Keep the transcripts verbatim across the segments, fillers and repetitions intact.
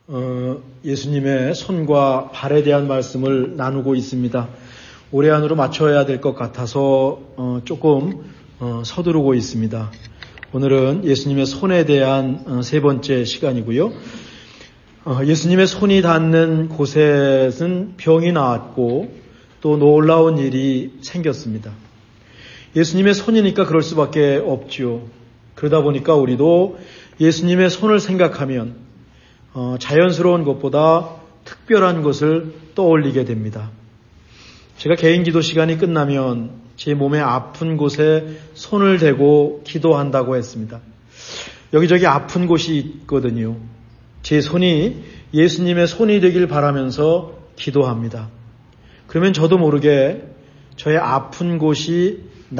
어, 예수님의 손과 발에 대한 말씀을 나누고 있습니다. 올해 안으로 맞춰야 될 것 같아서 어, 조금 어, 서두르고 있습니다. 오늘은 예수님의 손에 대한 어, 세 번째 시간이고요. 어, 예수님의 손이 닿는 곳에는 병이 나았고 또 놀라운 일이 생겼습니다. 예수님의 손이니까 그럴 수밖에 없죠. 그러다 보니까 우리도 예수님의 손을 생각하면 어, 자연스러운 것보다 특별한 것을 떠올리게 됩니다. 제가 개인 기도 시간이 끝나면 제 몸의 아픈 곳에 손을 대고 기도한다고 했습니다. 여기저기 아픈 곳이 있거든요. 제 손이 예수님의 손이 되길 바라면서 기도합니다. 그러면 저도 모르게 저의 아픈 곳이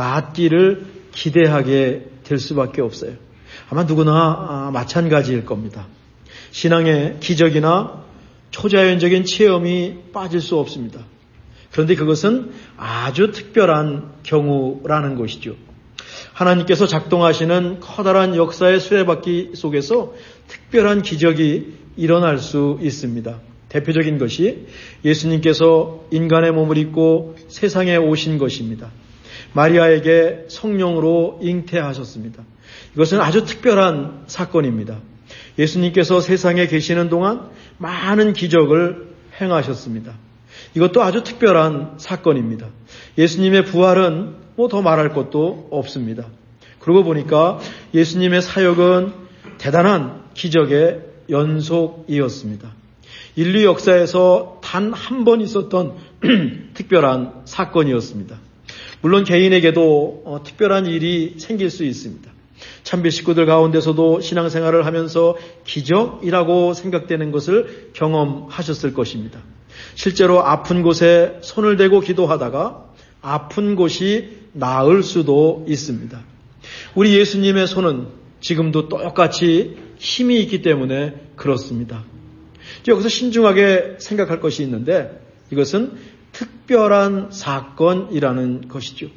낫기를 기대하게 될 수밖에 없어요. 아마 누구나 마찬가지일 겁니다. 신앙의 기적이나 초자연적인 체험이 빠질 수 없습니다. 그런데 그것은 아주 특별한 경우라는 것이죠. 하나님께서 작동하시는 커다란 역사의 수레바퀴 속에서 특별한 기적이 일어날 수 있습니다. 대표적인 것이 예수님께서 인간의 몸을 입고 세상에 오신 것입니다. 마리아에게 성령으로 잉태하셨습니다. 이것은 아주 특별한 사건입니다. 예수님께서 세상에 계시는 동안 많은 기적을 행하셨습니다. 이것도 아주 특별한 사건입니다. 예수님의 부활은 뭐 더 말할 것도 없습니다. 그러고 보니까 예수님의 사역은 대단한 기적의 연속이었습니다. 인류 역사에서 단 한 번 있었던 특별한 사건이었습니다. 물론 개인에게도 어, 특별한 일이 생길 수 있습니다. 참비 식구들 가운데서도 신앙생활을 하면서 기적이라고 생각되는 것을 경험하셨을 것입니다. 실제로 아픈 곳에 손을 대고 기도하다가 아픈 곳이 나을 수도 있습니다. 우리 예수님의 손은 지금도 똑같이 힘이 있기 때문에 그렇습니다. 여기서 신중하게 생각할 것이 있는데 이것은 특별한 사건이라는 것이죠.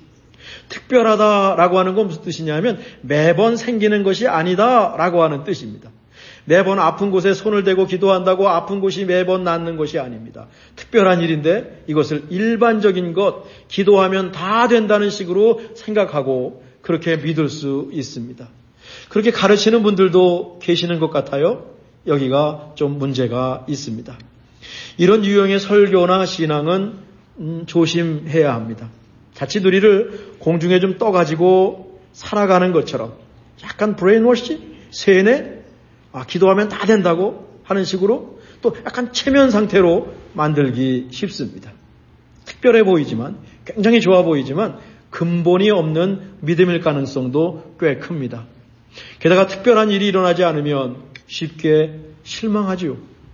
특별하다라고 하는 건 무슨 뜻이냐면 매번 생기는 것이 아니다라고 하는 뜻입니다. 매번 아픈 곳에 손을 대고 기도한다고 아픈 곳이 매번 낫는 것이 아닙니다. 특별한 일인데 이것을 일반적인 것, 기도하면 다 된다는 식으로 생각하고 그렇게 믿을 수 있습니다. 그렇게 가르치는 분들도 계시는 것 같아요. 여기가 좀 문제가 있습니다. 이런 유형의 설교나 신앙은 음, 조심해야 합니다. 자칫 우리를 공중에 좀 떠가지고 살아가는 것처럼 약간 브레인워시, 세뇌, 아, 기도하면 다 된다고 하는 식으로 또 약간 체면 상태로 만들기 쉽습니다. 특별해 보이지만, 굉장히 좋아 보이지만 근본이 없는 믿음일 가능성도 꽤 큽니다. 게다가 특별한 일이 일어나지 않으면 쉽게 실망하지요.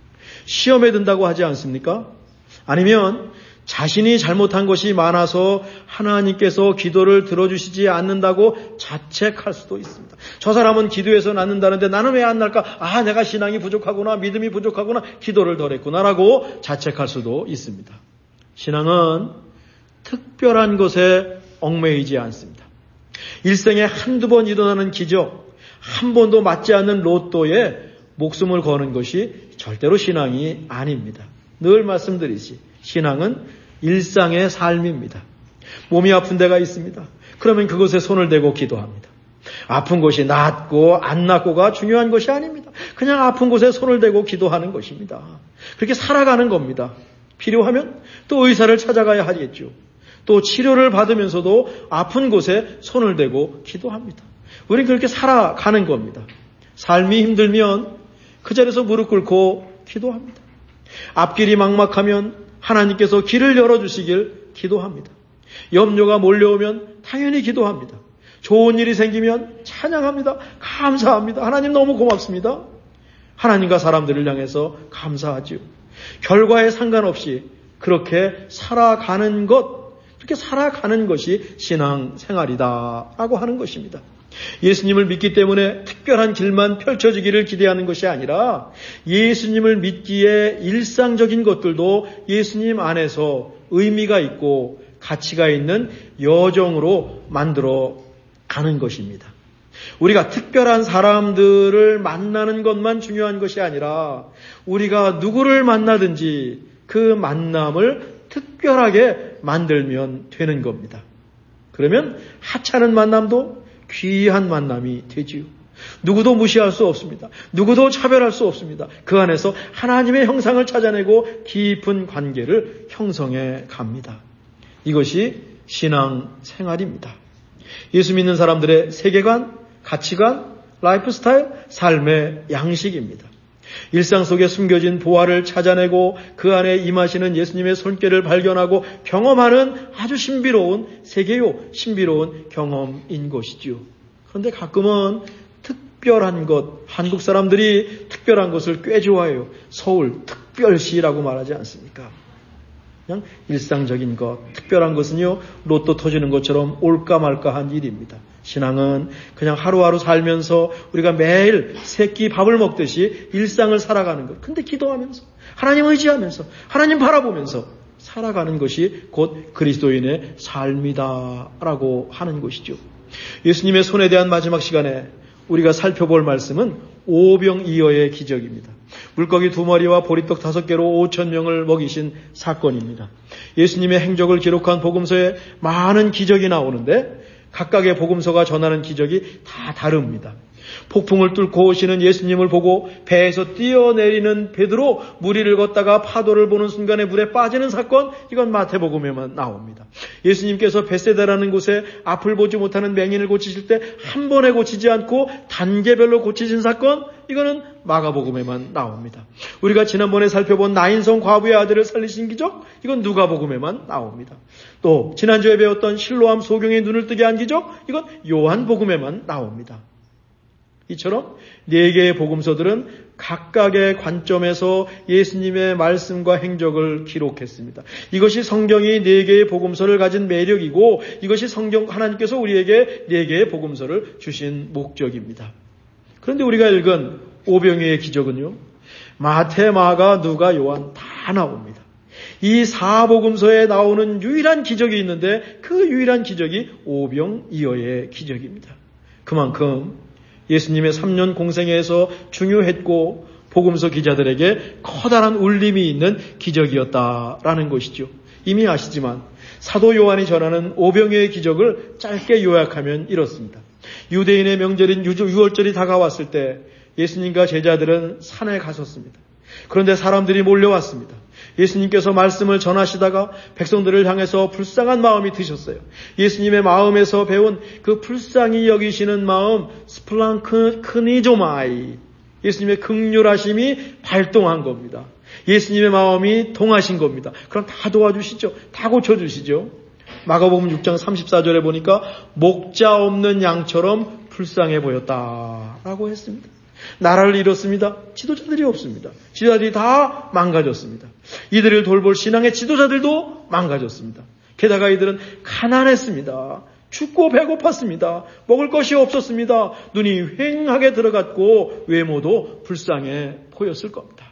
시험에 든다고 하지 않습니까? 아니면 자신이 잘못한 것이 많아서 하나님께서 기도를 들어주시지 않는다고 자책할 수도 있습니다. 저 사람은 기도해서 낫는다는데 나는 왜 안 날까? 아, 내가 신앙이 부족하구나, 믿음이 부족하구나, 기도를 덜 했구나라고 자책할 수도 있습니다. 신앙은 특별한 것에 얽매이지 않습니다. 일생에 한두 번 일어나는 기적, 한 번도 맞지 않는 로또에 목숨을 거는 것이 절대로 신앙이 아닙니다. 늘 말씀드리지. 신앙은 일상의 삶입니다. 몸이 아픈 데가 있습니다. 그러면 그곳에 손을 대고 기도합니다. 아픈 곳이 낫고 안 낫고가 중요한 것이 아닙니다. 그냥 아픈 곳에 손을 대고 기도하는 것입니다. 그렇게 살아가는 겁니다. 필요하면 또 의사를 찾아가야 하겠죠. 또 치료를 받으면서도 아픈 곳에 손을 대고 기도합니다. 우리는 그렇게 살아가는 겁니다. 삶이 힘들면 그 자리에서 무릎 꿇고 기도합니다. 앞길이 막막하면 하나님께서 길을 열어주시길 기도합니다. 염려가 몰려오면 당연히 기도합니다. 좋은 일이 생기면 찬양합니다. 감사합니다. 하나님 너무 고맙습니다. 하나님과 사람들을 향해서 감사하지요. 결과에 상관없이 그렇게 살아가는 것, 그렇게 살아가는 것이 신앙생활이다라고 하는 것입니다. 예수님을 믿기 때문에 특별한 길만 펼쳐지기를 기대하는 것이 아니라 예수님을 믿기에 일상적인 것들도 예수님 안에서 의미가 있고 가치가 있는 여정으로 만들어 가는 것입니다. 우리가 특별한 사람들을 만나는 것만 중요한 것이 아니라 우리가 누구를 만나든지 그 만남을 특별하게 만들면 되는 겁니다. 그러면 하찮은 만남도 귀한 만남이 되지요. 누구도 무시할 수 없습니다. 누구도 차별할 수 없습니다. 그 안에서 하나님의 형상을 찾아내고 깊은 관계를 형성해 갑니다. 이것이 신앙 생활입니다. 예수 믿는 사람들의 세계관, 가치관, 라이프 스타일, 삶의 양식입니다. 일상 속에 숨겨진 보화를 찾아내고 그 안에 임하시는 예수님의 손길을 발견하고 경험하는 아주 신비로운 세계요, 신비로운 경험인 것이지요. 그런데 가끔은 특별한 것, 한국 사람들이 특별한 것을 꽤 좋아해요. 서울 특별시라고 말하지 않습니까? 그냥 일상적인 것, 특별한 것은요, 로또 터지는 것처럼 올까 말까한 일입니다. 신앙은 그냥 하루하루 살면서 우리가 매일 세 끼 밥을 먹듯이 일상을 살아가는 것. 근데 기도하면서, 하나님 의지하면서, 하나님 바라보면서 살아가는 것이 곧 그리스도인의 삶이다라고 하는 것이죠. 예수님의 손에 대한 마지막 시간에 우리가 살펴볼 말씀은 오병이어의 기적입니다. 물고기 두 마리와 보리떡 다섯 개로 오천 명을 먹이신 사건입니다. 예수님의 행적을 기록한 복음서에 많은 기적이 나오는데 각각의 복음서가 전하는 기적이 다 다릅니다. 폭풍을 뚫고 오시는 예수님을 보고 배에서 뛰어내리는 베드로, 무리를 걷다가 파도를 보는 순간에 물에 빠지는 사건, 이건 마태복음에만 나옵니다. 예수님께서 벳세다라는 곳에 앞을 보지 못하는 맹인을 고치실 때 한 번에 고치지 않고 단계별로 고치신 사건, 이거는 마가복음에만 나옵니다. 우리가 지난번에 살펴본 나인성 과부의 아들을 살리신 기적, 이건 누가복음에만 나옵니다. 또 지난주에 배웠던 실로암 소경의 눈을 뜨게 한 기적, 이건 요한복음에만 나옵니다. 이처럼 네 개의 복음서들은 각각의 관점에서 예수님의 말씀과 행적을 기록했습니다. 이것이 성경이 네 개의 복음서를 가진 매력이고 이것이 성경 하나님께서 우리에게 네 개의 복음서를 주신 목적입니다. 그런데 우리가 읽은 오병이어의 기적은요, 마태, 마가, 누가, 요한 다 나옵니다. 이 사복음서에 나오는 유일한 기적이 있는데 그 유일한 기적이 오병이어의 기적입니다. 그만큼 예수님의 삼 년 공생애에서 중요했고 복음서 기자들에게 커다란 울림이 있는 기적이었다라는 것이죠. 이미 아시지만 사도 요한이 전하는 오병이어의 기적을 짧게 요약하면 이렇습니다. 유대인의 명절인 유월절이 다가왔을 때 예수님과 제자들은 산에 가셨습니다. 그런데 사람들이 몰려왔습니다. 예수님께서 말씀을 전하시다가 백성들을 향해서 불쌍한 마음이 드셨어요. 예수님의 마음에서 배운 그 불쌍히 여기시는 마음, 스플랑크니조마이, 예수님의 긍휼하심이 발동한 겁니다. 예수님의 마음이 동하신 겁니다. 그럼 다 도와주시죠. 다 고쳐주시죠. 마가복음 육 장 삼십사 절에 보니까 목자 없는 양처럼 불쌍해 보였다라고 했습니다. 나라를 잃었습니다. 지도자들이 없습니다. 지도자들이 다 망가졌습니다. 이들을 돌볼 신앙의 지도자들도 망가졌습니다. 게다가 이들은 가난했습니다. 춥고 배고팠습니다. 먹을 것이 없었습니다. 눈이 휑하게 들어갔고 외모도 불쌍해 보였을 겁니다.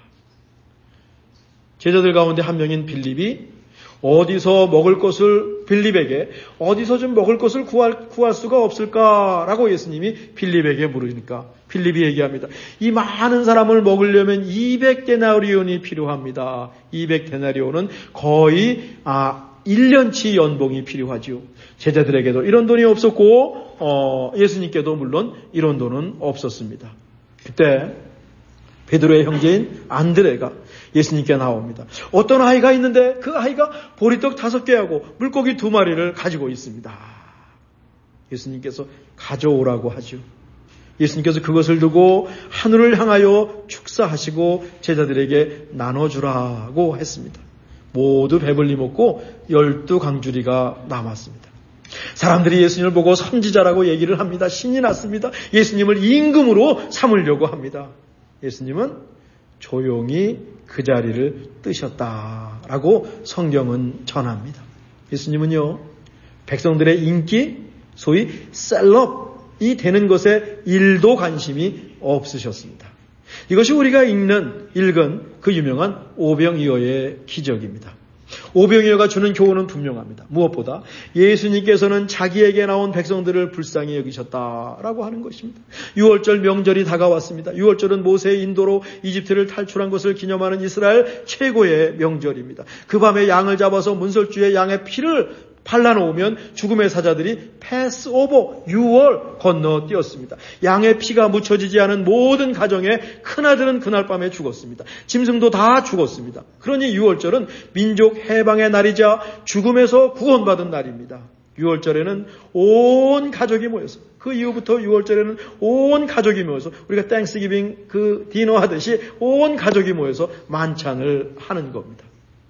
제자들 가운데 한 명인 빌립이 어디서 먹을 것을 빌립에게 어디서 좀 먹을 것을 구할, 구할 수가 없을까라고 예수님이 빌립에게 물으니까 빌립이 얘기합니다. 이 많은 사람을 먹으려면 이백 데나리온이 필요합니다. 이백 데나리온은 거의 아, 일 년치 연봉이 필요하지요. 제자들에게도 이런 돈이 없었고 어, 예수님께도 물론 이런 돈은 없었습니다. 그때 베드로의 형제인 안드레가 예수님께 나옵니다. 어떤 아이가 있는데 그 아이가 보리떡 다섯 개하고 물고기 두 마리를 가지고 있습니다. 예수님께서 가져오라고 하죠. 예수님께서 그것을 두고 하늘을 향하여 축사하시고 제자들에게 나눠주라고 했습니다. 모두 배불리 먹고 열두 강주리가 남았습니다. 사람들이 예수님을 보고 선지자라고 얘기를 합니다. 신이 났습니다. 예수님을 임금으로 삼으려고 합니다. 예수님은 조용히 그 자리를 뜨셨다라고 성경은 전합니다. 예수님은요, 백성들의 인기, 소위 셀럽이 되는 것에 일도 관심이 없으셨습니다. 이것이 우리가 읽는, 읽은 그 유명한 오병이어의 기적입니다. 오병이어가 주는 교훈은 분명합니다. 무엇보다 예수님께서는 자기에게 나온 백성들을 불쌍히 여기셨다라고 하는 것입니다. 유월절 명절이 다가왔습니다. 유월절은 모세의 인도로 이집트를 탈출한 것을 기념하는 이스라엘 최고의 명절입니다. 그 밤에 양을 잡아서 문설주에 양의 피를 발라놓으면 죽음의 사자들이 패스오버, 유월 건너뛰었습니다. 양의 피가 묻혀지지 않은 모든 가정의 큰아들은 그날 밤에 죽었습니다. 짐승도 다 죽었습니다. 그러니 유월절은 민족 해방의 날이자 죽음에서 구원받은 날입니다. 유월절에는 온 가족이 모여서, 그 이후부터 유월절에는 온 가족이 모여서, 우리가 땡스기빙 그 디너 하듯이 온 가족이 모여서 만찬을 하는 겁니다.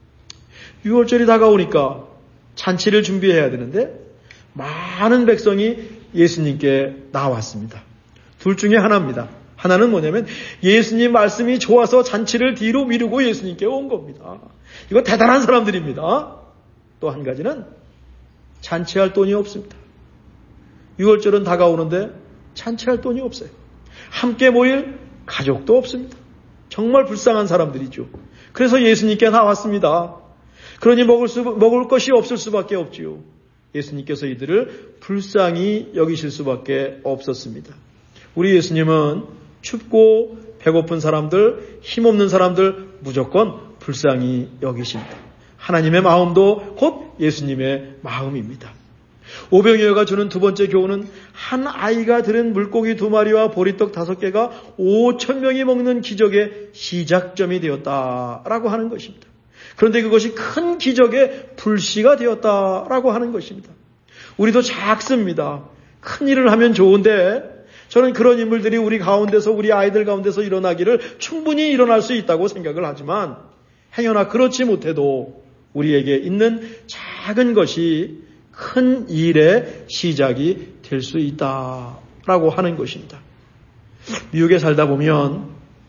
유월절이 다가오니까 잔치를 준비해야 되는데 많은 백성이 예수님께 나왔습니다. 둘 중에 하나입니다. 하나는 뭐냐면 예수님 말씀이 좋아서 잔치를 뒤로 미루고 예수님께 온 겁니다. 이거 대단한 사람들입니다. 또 한 가지는 잔치할 돈이 없습니다. 유월절은 다가오는데 잔치할 돈이 없어요. 함께 모일 가족도 없습니다. 정말 불쌍한 사람들이죠. 그래서 예수님께 나왔습니다. 그러니 먹을 수, 먹을 것이 없을 수밖에 없지요. 예수님께서 이들을 불쌍히 여기실 수밖에 없었습니다. 우리 예수님은 춥고 배고픈 사람들, 힘없는 사람들 무조건 불쌍히 여기십니다. 하나님의 마음도 곧 예수님의 마음입니다. 오병이어가 주는 두 번째 교훈은 한 아이가 들은 물고기 두 마리와 보리떡 다섯 개가 오천 명이 먹는 기적의 시작점이 되었다라고 하는 것입니다. 그런데 그것이 큰 기적의 불씨가 되었다라고 하는 것입니다. 우리도 작습니다. 큰 일을 하면 좋은데 저는 그런 인물들이 우리 가운데서, 우리 아이들 가운데서 일어나기를 충분히 일어날 수 있다고 생각을 하지만 행여나 그렇지 못해도 우리에게 있는 작은 것이 큰 일의 시작이 될 수 있다라고 하는 것입니다. 미국에 살다 보면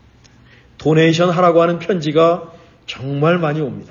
도네이션 하라고 하는 편지가 정말 많이 옵니다.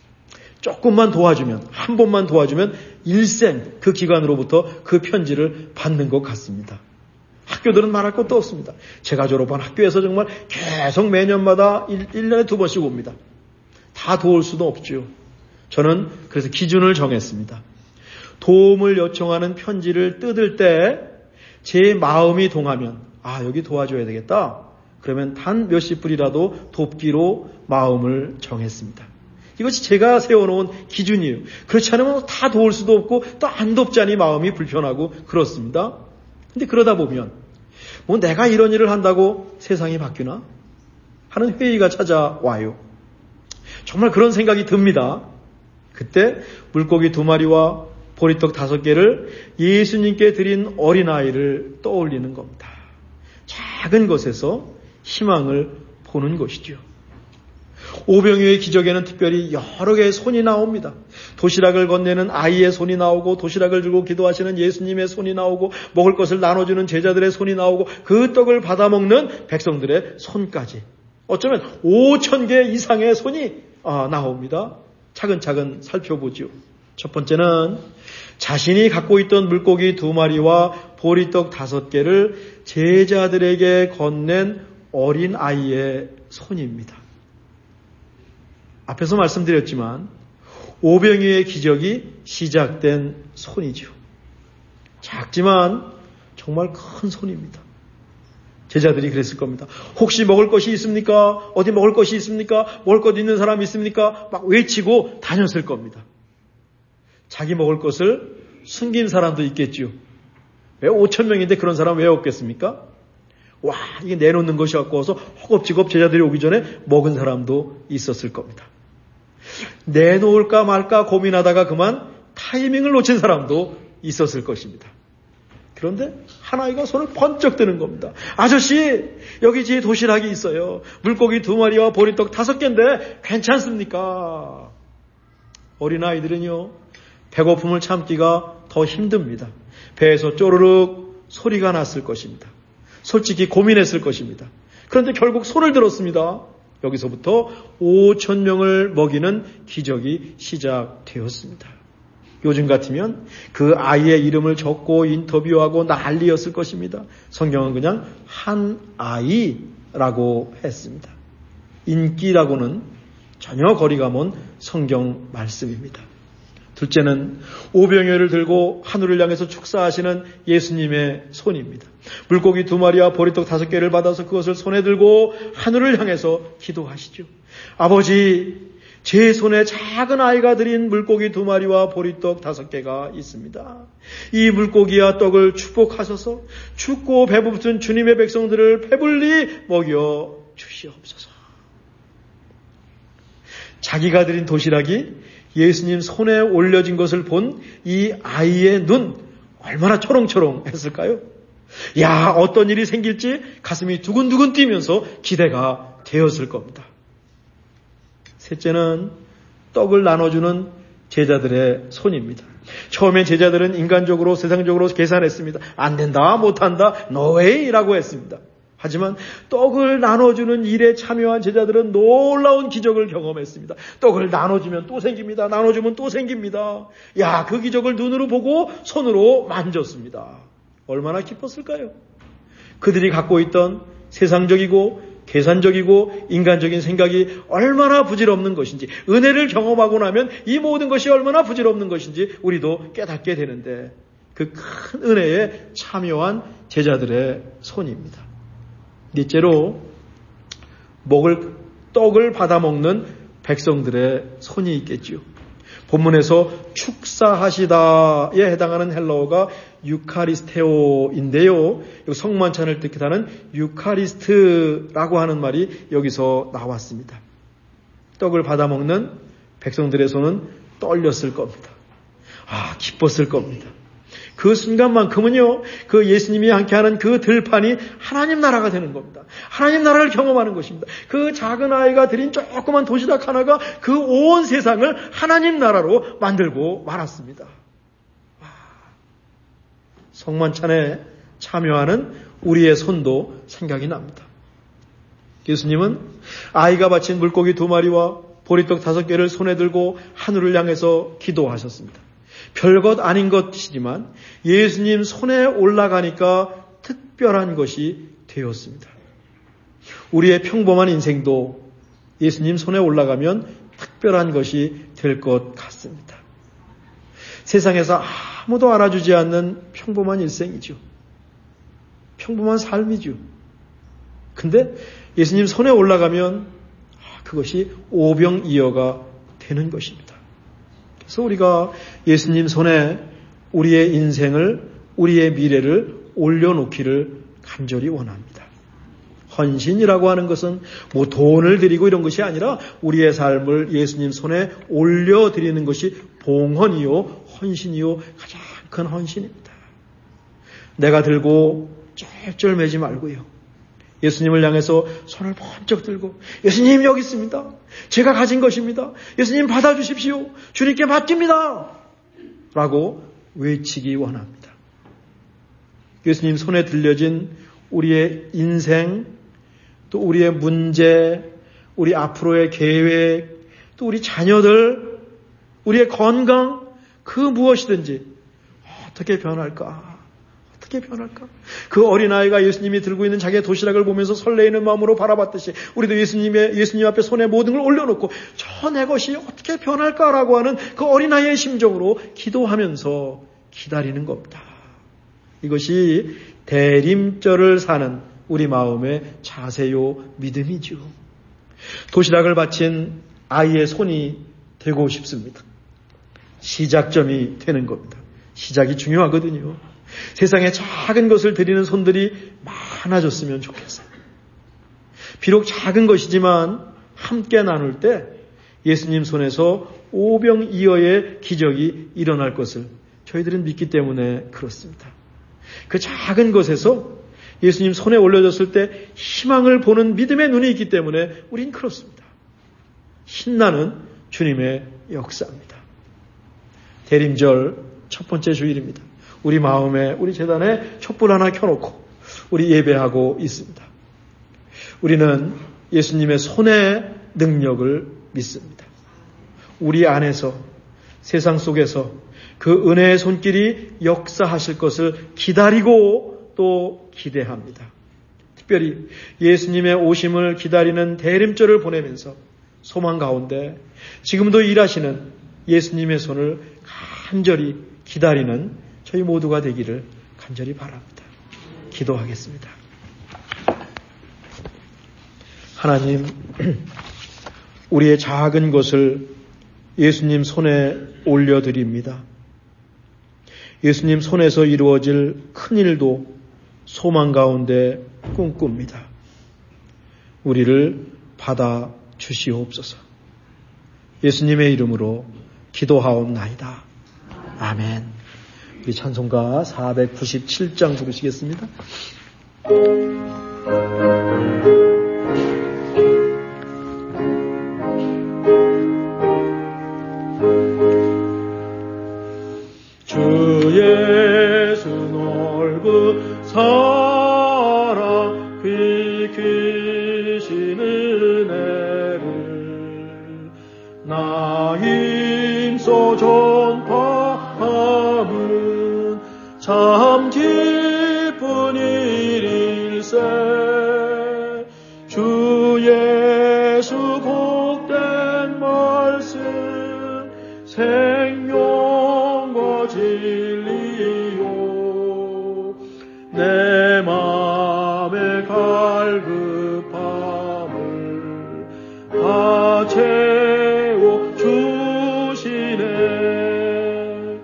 조금만 도와주면, 한 번만 도와주면 일생 그 기관으로부터 그 편지를 받는 것 같습니다. 학교들은 말할 것도 없습니다. 제가 졸업한 학교에서 정말 계속 매년마다 일 년에 두 번씩 옵니다. 다 도울 수도 없죠. 저는 그래서 기준을 정했습니다. 도움을 요청하는 편지를 뜯을 때 제 마음이 동하면 아, 여기 도와줘야 되겠다. 그러면 단 몇십 불이라도 돕기로 마음을 정했습니다. 이것이 제가 세워놓은 기준이에요. 그렇지 않으면 다 도울 수도 없고 또 안 돕자니 마음이 불편하고 그렇습니다. 근데 그러다 보면 뭐 내가 이런 일을 한다고 세상이 바뀌나? 하는 회의가 찾아와요. 정말 그런 생각이 듭니다. 그때 물고기 두 마리와 보리떡 다섯 개를 예수님께 드린 어린아이를 떠올리는 겁니다. 작은 것에서 희망을 보는 것이죠. 오병이어의 기적에는 특별히 여러 개의 손이 나옵니다. 도시락을 건네는 아이의 손이 나오고, 도시락을 들고 기도하시는 예수님의 손이 나오고, 먹을 것을 나눠주는 제자들의 손이 나오고, 그 떡을 받아먹는 백성들의 손까지. 어쩌면 오천 개 이상의 손이 나옵니다. 차근차근 살펴보죠. 첫 번째는 자신이 갖고 있던 물고기 두 마리와 보리떡 다섯 개를 제자들에게 건넨 어린 아이의 손입니다. 앞에서 말씀드렸지만 오병이어의 기적이 시작된 손이죠. 작지만 정말 큰 손입니다. 제자들이 그랬을 겁니다. 혹시 먹을 것이 있습니까? 어디 먹을 것이 있습니까? 먹을 것 있는 사람 있습니까? 막 외치고 다녔을 겁니다. 자기 먹을 것을 숨긴 사람도 있겠지요. 왜 오천 명인데 그런 사람 왜 없겠습니까? 와, 이게 내놓는 것이 갖고서 허겁지겁 제자들이 오기 전에 먹은 사람도 있었을 겁니다. 내놓을까 말까 고민하다가 그만 타이밍을 놓친 사람도 있었을 것입니다. 그런데 한 아이가 손을 번쩍 드는 겁니다. 아저씨, 여기 제 도시락이 있어요. 물고기 두 마리와 보리떡 다섯 개인데 괜찮습니까? 어린아이들은요, 배고픔을 참기가 더 힘듭니다. 배에서 쪼르륵 소리가 났을 것입니다. 솔직히 고민했을 것입니다. 그런데 결국 손을 들었습니다. 여기서부터 오천 명을 먹이는 기적이 시작되었습니다. 요즘 같으면 그 아이의 이름을 적고 인터뷰하고 난리였을 것입니다. 성경은 그냥 한 아이라고 했습니다. 인기라고는 전혀 거리가 먼 성경 말씀입니다. 둘째는 오병이어를 들고 하늘을 향해서 축사하시는 예수님의 손입니다. 물고기 두 마리와 보리떡 다섯 개를 받아서 그것을 손에 들고 하늘을 향해서 기도하시죠. 아버지, 제 손에 작은 아이가 드린 물고기 두 마리와 보리떡 다섯 개가 있습니다. 이 물고기와 떡을 축복하셔서 춥고 배고픈 주님의 백성들을 배불리 먹여 주시옵소서. 자기가 드린 도시락이 예수님 손에 올려진 것을 본 이 아이의 눈 얼마나 초롱초롱 했을까요? 야, 어떤 일이 생길지 가슴이 두근두근 뛰면서 기대가 되었을 겁니다. 셋째는 떡을 나눠주는 제자들의 손입니다. 처음에 제자들은 인간적으로 세상적으로 계산했습니다. 안 된다, 못한다, no way라고 했습니다. 하지만 떡을 나눠주는 일에 참여한 제자들은 놀라운 기적을 경험했습니다. 떡을 나눠주면 또 생깁니다. 나눠주면 또 생깁니다. 야, 그 기적을 눈으로 보고 손으로 만졌습니다. 얼마나 기뻤을까요? 그들이 갖고 있던 세상적이고 계산적이고 인간적인 생각이 얼마나 부질없는 것인지, 은혜를 경험하고 나면 이 모든 것이 얼마나 부질없는 것인지 우리도 깨닫게 되는데, 그 큰 은혜에 참여한 제자들의 손입니다. 넷째로 먹을 떡을 받아먹는 백성들의 손이 있겠지요. 본문에서 축사하시다에 해당하는 헬라어가 유카리스테오인데요. 성만찬을 뜻하는 유카리스트라고 하는 말이 여기서 나왔습니다. 떡을 받아먹는 백성들의 손은 떨렸을 겁니다. 아, 기뻤을 겁니다. 그 순간만큼은요, 그 예수님이 함께하는 그 들판이 하나님 나라가 되는 겁니다. 하나님 나라를 경험하는 것입니다. 그 작은 아이가 드린 조그만 도시락 하나가 그 온 세상을 하나님 나라로 만들고 말았습니다. 성만찬에 참여하는 우리의 손도 생각이 납니다. 예수님은 아이가 바친 물고기 두 마리와 보리떡 다섯 개를 손에 들고 하늘을 향해서 기도하셨습니다. 별것 아닌 것이지만 예수님 손에 올라가니까 특별한 것이 되었습니다. 우리의 평범한 인생도 예수님 손에 올라가면 특별한 것이 될 것 같습니다. 세상에서 아무도 알아주지 않는 평범한 일생이죠. 평범한 삶이죠. 근데 예수님 손에 올라가면 그것이 오병이어가 되는 것입니다. 그래서 우리가 예수님 손에 우리의 인생을, 우리의 미래를 올려놓기를 간절히 원합니다. 헌신이라고 하는 것은 뭐 돈을 드리고 이런 것이 아니라 우리의 삶을 예수님 손에 올려드리는 것이 봉헌이요, 헌신이요, 가장 큰 헌신입니다. 내가 들고 쩔쩔매지 말고요. 예수님을 향해서 손을 번쩍 들고, 예수님 여기 있습니다. 제가 가진 것입니다. 예수님 받아주십시오. 주님께 맡깁니다. 라고 외치기 원합니다. 예수님 손에 들려진 우리의 인생, 또 우리의 문제, 우리 앞으로의 계획, 또 우리 자녀들, 우리의 건강, 그 무엇이든지 어떻게 변할까? 어떻게 변할까? 그 어린아이가 예수님이 들고 있는 자기의 도시락을 보면서 설레이는 마음으로 바라봤듯이 우리도 예수님의, 예수님 앞에 손에 모든 걸 올려놓고 저 내 것이 어떻게 변할까라고 하는 그 어린아이의 심정으로 기도하면서 기다리는 겁니다. 이것이 대림절을 사는 우리 마음의 자세요, 믿음이죠. 도시락을 바친 아이의 손이 되고 싶습니다. 시작점이 되는 겁니다. 시작이 중요하거든요. 세상에 작은 것을 드리는 손들이 많아졌으면 좋겠어요. 비록 작은 것이지만 함께 나눌 때 예수님 손에서 오병이어의 기적이 일어날 것을 저희들은 믿기 때문에 그렇습니다. 그 작은 것에서 예수님 손에 올려졌을 때 희망을 보는 믿음의 눈이 있기 때문에 우린 그렇습니다. 신나는 주님의 역사입니다. 대림절 첫 번째 주일입니다. 우리 마음에, 우리 제단에 촛불 하나 켜놓고 우리 예배하고 있습니다. 우리는 예수님의 손의 능력을 믿습니다. 우리 안에서, 세상 속에서 그 은혜의 손길이 역사하실 것을 기다리고 또 기대합니다. 특별히 예수님의 오심을 기다리는 대림절을 보내면서 소망 가운데 지금도 일하시는 예수님의 손을 간절히 기다리는 저희 모두가 되기를 간절히 바랍니다. 기도하겠습니다. 하나님, 우리의 작은 것을 예수님 손에 올려드립니다. 예수님 손에서 이루어질 큰 일도 소망 가운데 꿈꿉니다. 우리를 받아 주시옵소서. 예수님의 이름으로 기도하옵나이다. 아멘. 우리 찬송가 사백구십칠 장 부르시겠습니다. 사랑 비키신 은혜를 나 힘써 전파함은 참 기쁜 일일세. 주 예수 복된 말씀 생명과 진리요 내 맘의 갈급함을 다 채워주시네.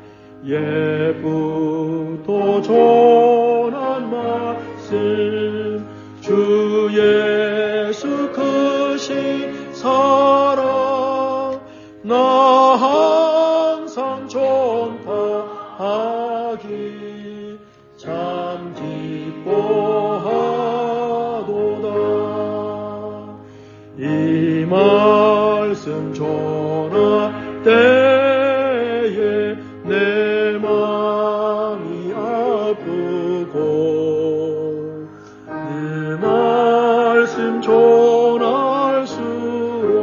옛부터 전한 말씀 주 예수 크신 사랑 나 항상 전파하기 참 기뻐하도다. 이 말씀 전할 때